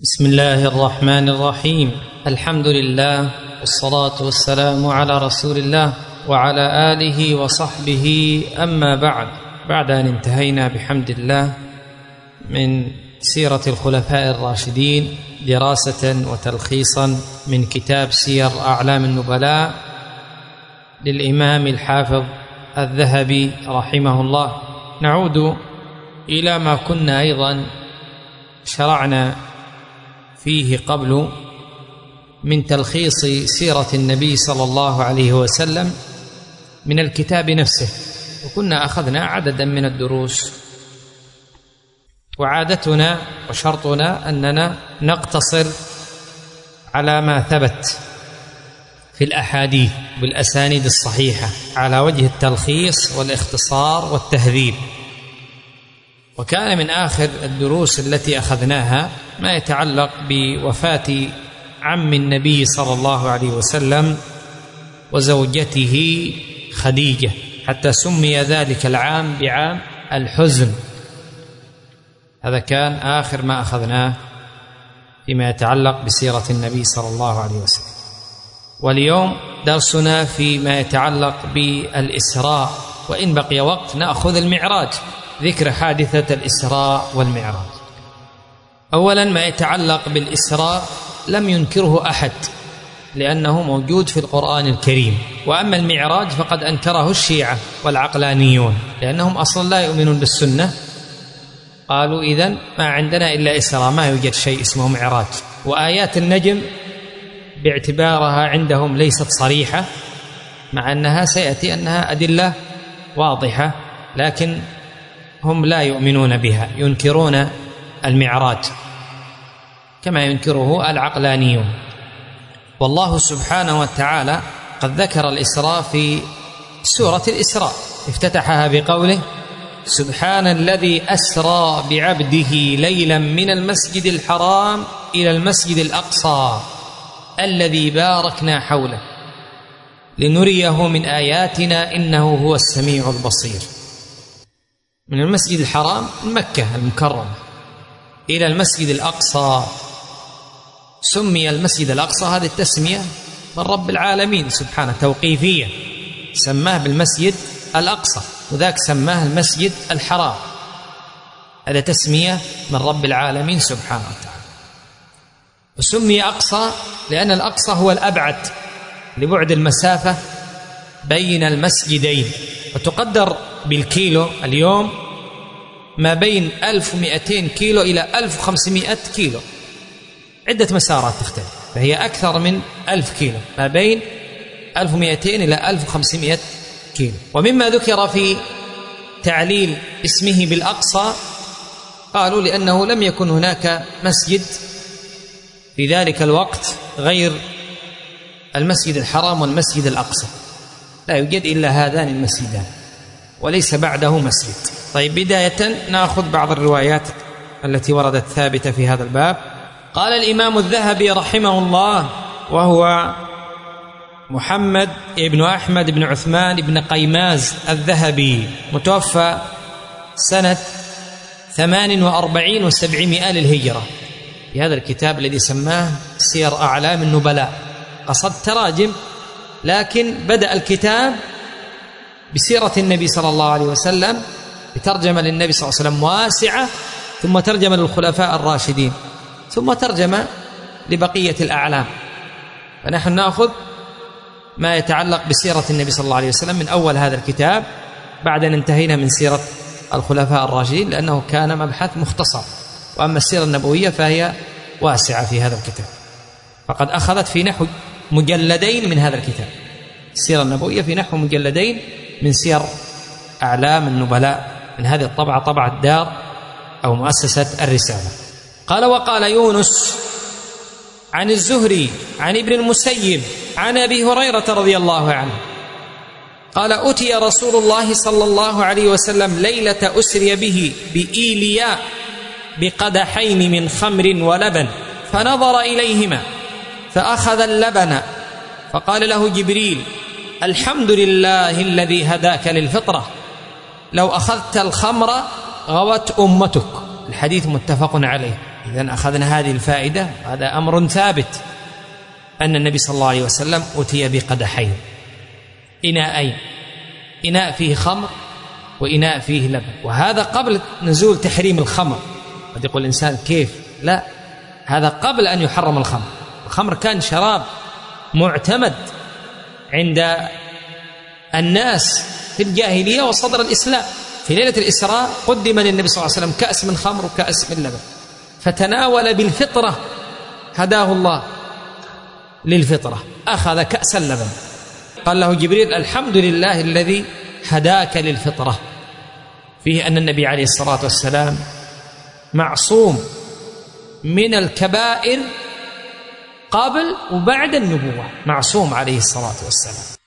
بسم الله الرحمن الرحيم. الحمد لله والصلاة والسلام على رسول الله وعلى آله وصحبه. أما بعد أن انتهينا بحمد الله من سيرة الخلفاء الراشدين دراسة وتلخيصا من كتاب سير أعلام النبلاء للإمام الحافظ الذهبي رحمه الله، نعود إلى ما كنا أيضا شرعنا فيه قبل من تلخيص سيرة النبي صلى الله عليه وسلم من الكتاب نفسه، وكنا أخذنا عددا من الدروس، وعادتنا وشرطنا أننا نقتصر على ما ثبت في الأحاديث بالأسانيد الصحيحة على وجه التلخيص والاختصار والتهذيب. وكان من آخر الدروس التي أخذناها ما يتعلق بوفاة عم النبي صلى الله عليه وسلم وزوجته خديجة، حتى سمي ذلك العام بعام الحزن. هذا كان آخر ما أخذناه فيما يتعلق بسيرة النبي صلى الله عليه وسلم. واليوم درسنا فيما يتعلق بالإسراء، وإن بقي وقت نأخذ المعراج، ذكر حادثة الإسراء والمعراج. أولا ما يتعلق بالإسراء لم ينكره أحد لأنه موجود في القرآن الكريم، وأما المعراج فقد أنكره الشيعة والعقلانيون لأنهم أصلا لا يؤمنون بالسنة، قالوا إذن ما عندنا إلا إسراء، ما يوجد شيء اسمه معراج. وآيات النجم باعتبارها عندهم ليست صريحة، مع أنها سيأتي أنها أدلة واضحة، لكن هم لا يؤمنون بها، ينكرون المعراج كما ينكره العقلانيون. والله سبحانه وتعالى قد ذكر الإسراء في سورة الإسراء، افتتحها بقوله: سبحان الذي أسرى بعبده ليلا من المسجد الحرام إلى المسجد الأقصى الذي باركنا حوله لنريه من آياتنا إنه هو السميع البصير. من المسجد الحرام مكة المكرمة إلى المسجد الأقصى. سمي المسجد الأقصى هذه التسمية من رب العالمين سبحانه توقيفية، سماه بالمسجد الأقصى، وذاك سماه المسجد الحرام، هذا تسمية من رب العالمين سبحانه وتعالى. وسمي أقصى لأن الأقصى هو الأبعد لبعد المسافة بين المسجدين، وتقدر بالكيلو اليوم ما بين 1200 كيلو إلى 1500 كيلو، عدة مسارات تختلف، فهي أكثر من 1000 كيلو، ما بين 1200 إلى 1500 كيلو. ومما ذكر في تعليل اسمه بالأقصى قالوا لأنه لم يكن هناك مسجد في ذلك الوقت غير المسجد الحرام والمسجد الأقصى، لا يوجد إلا هذان المسجدان وليس بعده مسجد. طيب، بداية نأخذ بعض الروايات التي وردت ثابتة في هذا الباب. قال الإمام الذهبي رحمه الله، وهو محمد بن أحمد بن عثمان بن قيماز الذهبي، متوفى سنة 48 و700 للهجرة، في هذا الكتاب الذي سماه سير أعلام النبلاء. قصد تراجم، لكن بدأ الكتاب بسيرة النبي صلى الله عليه وسلم، بترجمة للنبي صلى الله عليه وسلم واسعة، ثم ترجمة للخلفاء الراشدين، ثم ترجمة لبقية الأعلام. فنحن نأخذ ما يتعلق بسيرة النبي صلى الله عليه وسلم من أول هذا الكتاب بعد أن انتهينا من سيرة الخلفاء الراشدين، لأنه كان مبحث مختصر، وأما السيرة النبوية فهي واسعة في هذا الكتاب، فقد أخذت في نحو مجلدين من هذا الكتاب. السيرة النبوية في نحو مجلدين من سير أعلام النبلاء، من هذه الطبعة، طبعة دار أو مؤسسة الرسالة. قال: وقال يونس عن الزهري عن ابن المسيب عن أبي هريرة رضي الله عنه قال: أتي رسول الله صلى الله عليه وسلم ليلة أسري به بإيلياء بقدحين من خمر ولبن، فنظر إليهما فأخذ اللبن، فقال له جبريل: الحمد لله الذي هداك للفطرة، لو أخذت الخمر غوت أمتك. الحديث متفق عليه. إذن أخذنا هذه الفائدة. هذا أمر ثابت أن النبي صلى الله عليه وسلم أتي بقدحين، إناءين، إناء فيه خمر وإناء فيه لبن، وهذا قبل نزول تحريم الخمر. قد يقول الإنسان كيف؟ لا، هذا قبل أن يحرم الخمر. الخمر كان شراب معتمد عند الناس في الجاهلية وصدر الإسلام. في ليلة الإسراء قدم للنبي صلى الله عليه وسلم كأس من خمر وكأس من لبن، فتناول بالفطرة، هداه الله للفطرة، أخذ كأس اللبن. قال له جبريل: الحمد لله الذي هداك للفطرة. فيه أن النبي عليه الصلاة والسلام معصوم من الكبائر قبل وبعد النبوة، معصوم عليه الصلاة والسلام.